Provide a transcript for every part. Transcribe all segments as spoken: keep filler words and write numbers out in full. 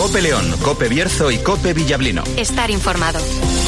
COPE León, COPE Bierzo y COPE Villablino. Estar informado.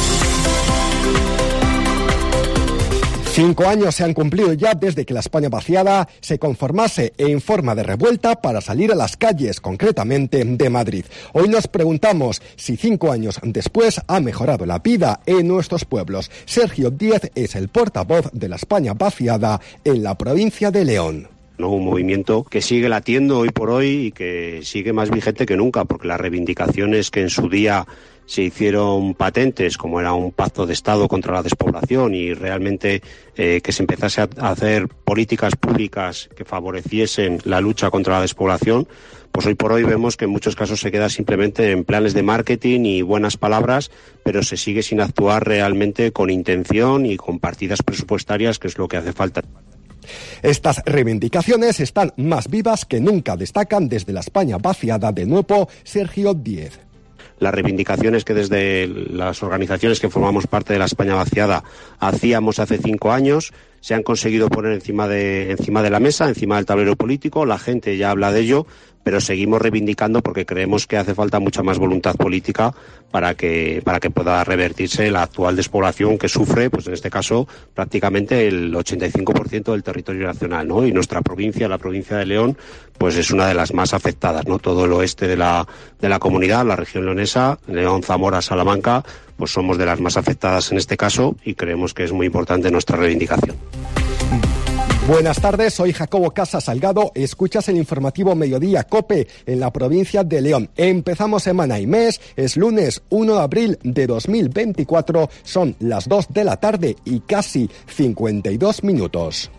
Cinco años se han cumplido ya desde que la España vaciada se conformase en forma de revuelta para salir a las calles, concretamente de Madrid. Hoy nos preguntamos si cinco años después ha mejorado la vida en nuestros pueblos. Sergio Díez es el portavoz de la España vaciada en la provincia de León. ¿no? Un movimiento que sigue latiendo hoy por hoy y que sigue más vigente que nunca, porque las reivindicaciones que en su día se hicieron patentes, como era un pacto de Estado contra la despoblación y realmente eh, que se empezase a hacer políticas públicas que favoreciesen la lucha contra la despoblación, pues hoy por hoy vemos que en muchos casos se queda simplemente en planes de marketing y buenas palabras, pero se sigue sin actuar realmente con intención y con partidas presupuestarias, que es lo que hace falta. Estas reivindicaciones están más vivas que nunca, destacan desde la España vaciada de nuevo Sergio Díez. Las reivindicaciones que desde las organizaciones que formamos parte de la España vaciada hacíamos hace cinco años se han conseguido poner encima de, encima de la mesa, encima del tablero político. La gente ya habla de ello, pero seguimos reivindicando porque creemos que hace falta mucha más voluntad política para que, para que pueda revertirse la actual despoblación que sufre, pues en este caso, prácticamente el ochenta y cinco por ciento del territorio nacional, ¿no? Y nuestra provincia, la provincia de León, pues es una de las más afectadas, ¿no? Todo el oeste de la, de la comunidad, la región leonesa, León, Zamora, Salamanca, pues somos de las más afectadas en este caso y creemos que es muy importante nuestra reivindicación. Buenas tardes, soy Jacobo Casa Salgado, escuchas el informativo Mediodía COPE en la provincia de León. Empezamos semana y mes, es lunes uno de abril de dos mil veinticuatro, son las dos de la tarde y casi cincuenta y dos minutos.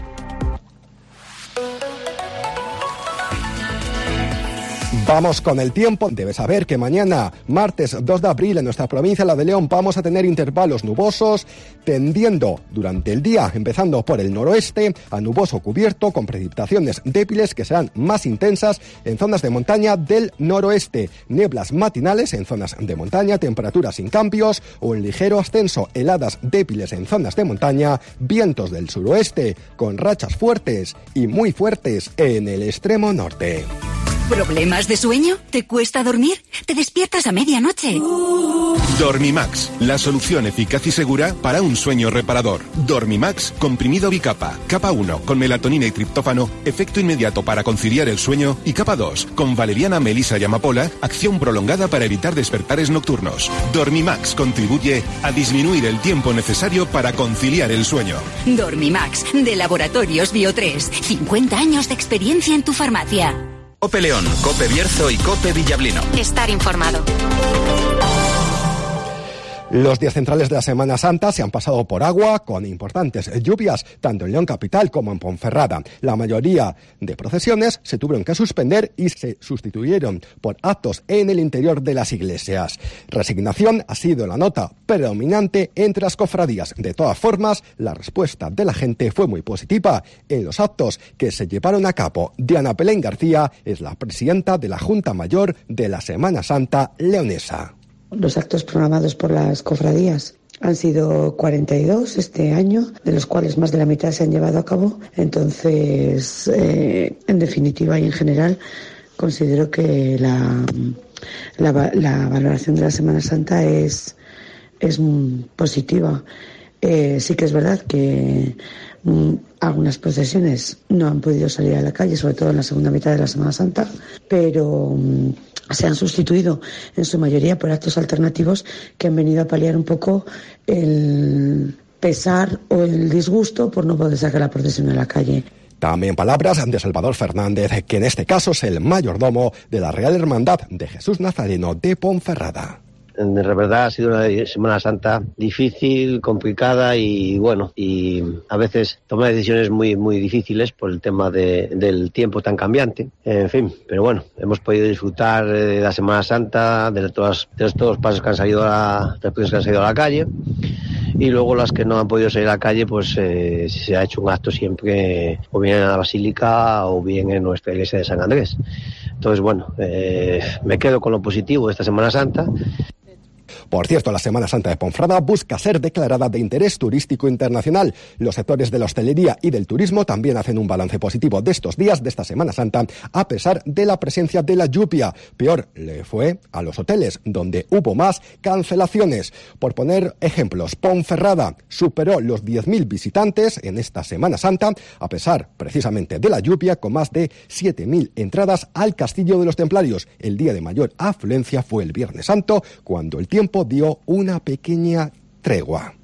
Vamos con el tiempo. Debes saber que mañana, martes dos de abril, en nuestra provincia, la de León, vamos a tener intervalos nubosos, tendiendo durante el día, empezando por el noroeste, a nuboso cubierto, con precipitaciones débiles que serán más intensas en zonas de montaña del noroeste. Nieblas matinales en zonas de montaña, temperaturas sin cambios o en ligero ascenso, heladas débiles en zonas de montaña, vientos del suroeste, con rachas fuertes y muy fuertes en el extremo norte. ¿Problemas de sueño? ¿Te cuesta dormir? ¿Te despiertas a medianoche? Dormimax, la solución eficaz y segura para un sueño reparador. Dormimax, comprimido bicapa. Capa uno, con melatonina y triptófano, efecto inmediato para conciliar el sueño. Y capa dos, con valeriana, melisa y amapola, acción prolongada para evitar despertares nocturnos. Dormimax contribuye a disminuir el tiempo necesario para conciliar el sueño. Dormimax, de Laboratorios Bio tres. cincuenta años de experiencia en tu farmacia. COPE León, COPE Bierzo y COPE Villablino. Estar informado. Los días centrales de la Semana Santa se han pasado por agua, con importantes lluvias, tanto en León capital como en Ponferrada. La mayoría de procesiones se tuvieron que suspender y se sustituyeron por actos en el interior de las iglesias. Resignación ha sido la nota predominante entre las cofradías. De todas formas, la respuesta de la gente fue muy positiva en los actos que se llevaron a cabo. Diana Belén García es la presidenta de la Junta Mayor de la Semana Santa leonesa. Los actos programados por las cofradías han sido cuarenta y dos este año, de los cuales más de la mitad se han llevado a cabo. Entonces, eh, en definitiva y en general, considero que la, la, la valoración de la Semana Santa es, es positiva. Eh, sí que es verdad que mm, algunas procesiones no han podido salir a la calle, sobre todo en la segunda mitad de la Semana Santa, pero mm, se han sustituido en su mayoría por actos alternativos que han venido a paliar un poco el pesar o el disgusto por no poder sacar la procesión a la calle. También palabras de Salvador Fernández, que en este caso es el mayordomo de la Real Hermandad de Jesús Nazareno de Ponferrada. De verdad ha sido una Semana Santa difícil, complicada y bueno, y a veces toma decisiones muy muy difíciles por el tema de, del tiempo tan cambiante. En fin, pero bueno, hemos podido disfrutar de la Semana Santa, de todos, de todos los pasos que han salido a la, de los que han salido a la calle, y luego las que no han podido salir a la calle, pues eh, se ha hecho un acto siempre o bien en la Basílica o bien en nuestra iglesia de San Andrés. Entonces bueno, eh, me quedo con lo positivo de esta Semana Santa. Por cierto, la Semana Santa de Ponferrada busca ser declarada de interés turístico internacional. Los sectores de la hostelería y del turismo también hacen un balance positivo de estos días, de esta Semana Santa, a pesar de la presencia de la lluvia. Peor le fue a los hoteles, donde hubo más cancelaciones. Por poner ejemplos, Ponferrada superó los diez mil visitantes en esta Semana Santa, a pesar precisamente de la lluvia, con más de siete mil entradas al Castillo de los Templarios. El día de mayor afluencia fue el Viernes Santo, cuando el tiempo dio una pequeña tregua.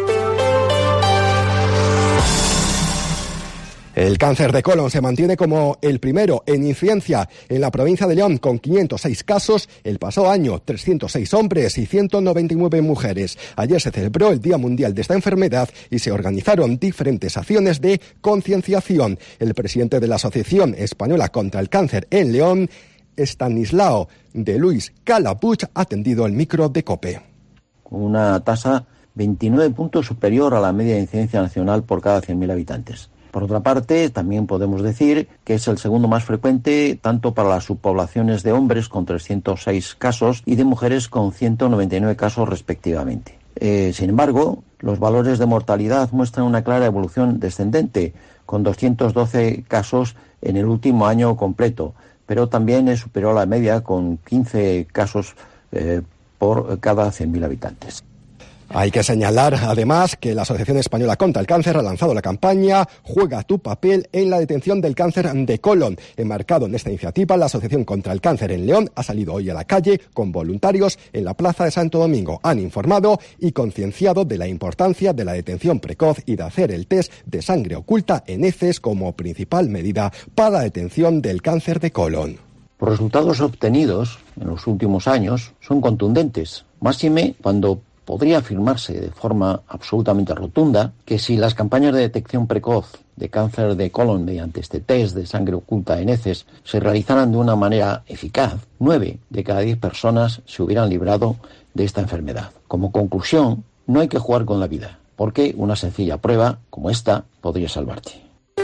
El cáncer de colon se mantiene como el primero en incidencia en la provincia de León, con quinientos seis casos. El pasado año, trescientos seis hombres y ciento noventa y nueve mujeres. Ayer se celebró el Día Mundial de esta enfermedad y se organizaron diferentes acciones de concienciación. El presidente de la Asociación Española contra el Cáncer en León, Estanislao de Luis Calapuch, ha atendido el micro de COPE. Una tasa veintinueve puntos superior a la media de incidencia nacional por cada cien mil habitantes. Por otra parte, también podemos decir que es el segundo más frecuente tanto para las subpoblaciones de hombres, con trescientos seis casos, y de mujeres, con ciento noventa y nueve casos respectivamente. Eh, sin embargo, los valores de mortalidad muestran una clara evolución descendente, con doscientos doce casos en el último año completo, pero también es superior a la media, con quince casos eh, por cada cien mil habitantes. Hay que señalar, además, que la Asociación Española contra el Cáncer ha lanzado la campaña Juega tu papel en la detención del cáncer de colon. Enmarcado en esta iniciativa, la Asociación contra el Cáncer en León ha salido hoy a la calle con voluntarios en la Plaza de Santo Domingo. Han informado y concienciado de la importancia de la detención precoz y de hacer el test de sangre oculta en heces como principal medida para la detención del cáncer de colon. Los resultados obtenidos en los últimos años son contundentes, máxime cuando podría afirmarse de forma absolutamente rotunda que si las campañas de detección precoz de cáncer de colon mediante este test de sangre oculta en heces se realizaran de una manera eficaz, nueve de cada diez personas se hubieran librado de esta enfermedad. Como conclusión, no hay que jugar con la vida, porque una sencilla prueba como esta podría salvarte.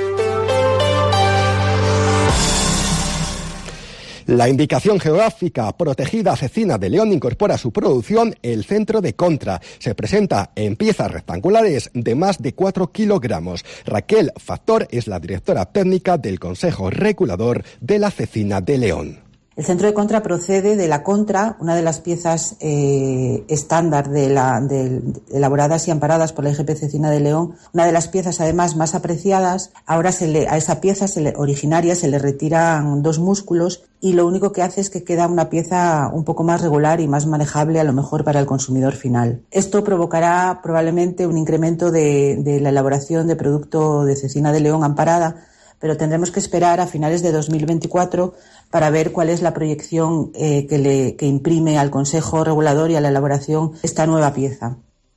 La indicación geográfica protegida Cecina de León incorpora a su producción el centro de Contra. Se presenta en piezas rectangulares de más de cuatro kilogramos. Raquel Factor es la directora técnica del Consejo Regulador de la Cecina de León. El centro de Contra procede de la Contra, una de las piezas eh, estándar de la, de, de, elaboradas y amparadas por la I G P Cecina de León, una de las piezas además más apreciadas. Ahora se le, a esa pieza se le, originaria se le retiran dos músculos y lo único que hace es que queda una pieza un poco más regular y más manejable a lo mejor para el consumidor final. Esto provocará probablemente un incremento de, de la elaboración de producto de Cecina de León amparada, pero tendremos que esperar a finales de dos mil veinticuatro para ver cuál es la proyección eh, que, le, que imprime al Consejo Regulador y a la elaboración esta nueva pieza.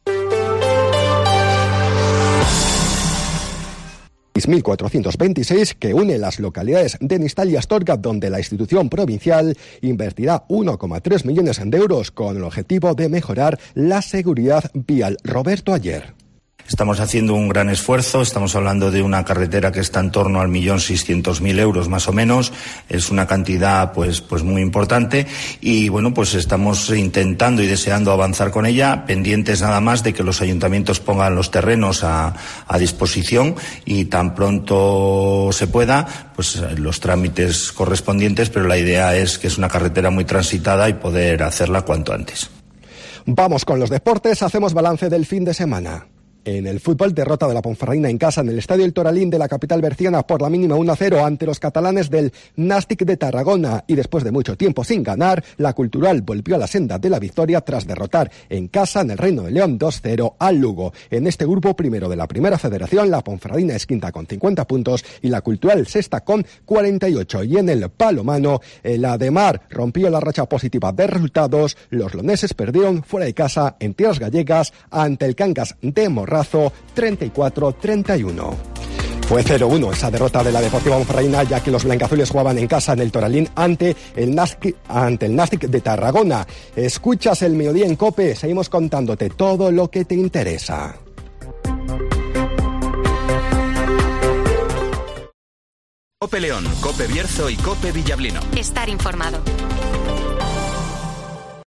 seis mil cuatrocientos veintiséis que une las localidades de Nistal y Astorga, donde la institución provincial invertirá uno coma tres millones de euros con el objetivo de mejorar la seguridad vial. Roberto Ayer. Estamos haciendo un gran esfuerzo, estamos hablando de una carretera que está en torno al millón seiscientos mil euros más o menos, es una cantidad pues pues muy importante y bueno, pues estamos intentando y deseando avanzar con ella, pendientes nada más de que los ayuntamientos pongan los terrenos a, a disposición y tan pronto se pueda, pues los trámites correspondientes, pero la idea es que es una carretera muy transitada y poder hacerla cuanto antes. Vamos con los deportes, hacemos balance del fin de semana. En el fútbol, derrota de la Ponferradina en casa en el Estadio El Toralín de la capital berciana por la mínima uno a cero ante los catalanes del Nàstic de Tarragona, y después de mucho tiempo sin ganar, la Cultural volvió a la senda de la victoria tras derrotar en casa en el Reino de León dos cero al Lugo. En este grupo primero de la Primera Federación, la Ponferradina es quinta con cincuenta puntos y la Cultural sexta con cuarenta y ocho. Y en el Palomano, el Ademar rompió la racha positiva de resultados. Los leoneses perdieron fuera de casa en tierras gallegas ante el Cangas de Morrazo treinta y cuatro treinta y uno. Fue cero uno esa derrota de la Deportiva Ponferradina, ya que los blancazules jugaban en casa en el Toralín ante el Nàstic, ante el Nàstic de Tarragona. Escuchas el Mediodía en COPE, seguimos contándote todo lo que te interesa. COPE León, COPE Bierzo y COPE Villablino. Estar informado.